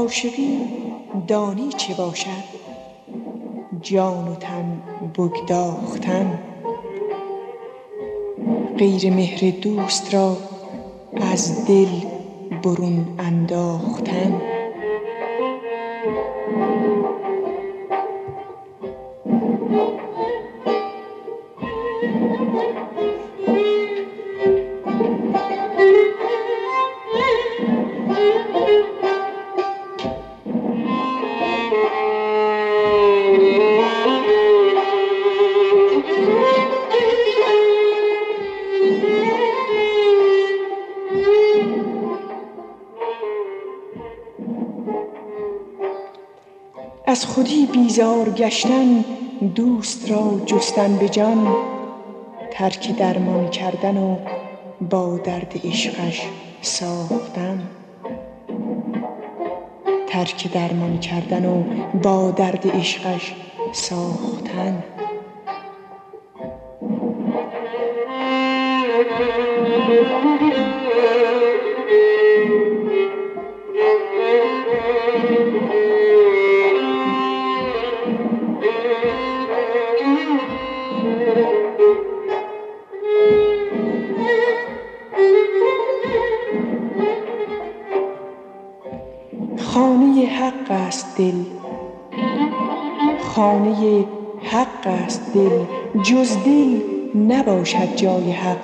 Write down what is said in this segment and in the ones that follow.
عاشقی دانی چه باشد؟ جان و تن بگداختن. غیر مهر دوست را از دل برون انداختن. از خودی بیزار گشتن، دوست را جستن به جان، ترک درمان کردن و با درد عشقش ساختن. ترک درمان کردن و با درد عشقش ساختن. خانه حق است دل، خانه حق است دل، جز دل نباشد جای حق.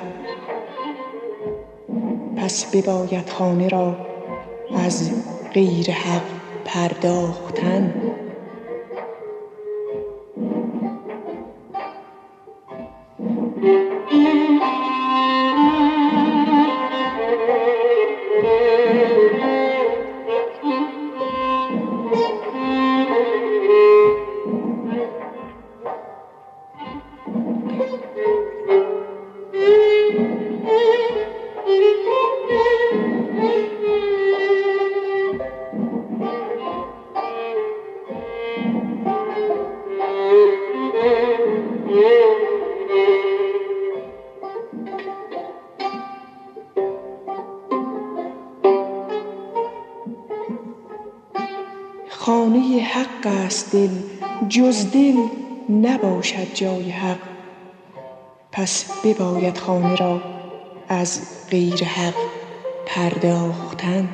پس بباید خانه را از غیر حق پرداختن. خانه حق است دل، جز دل نباشد جای حق. پس بباید خانه را از غیر حق پرداختن.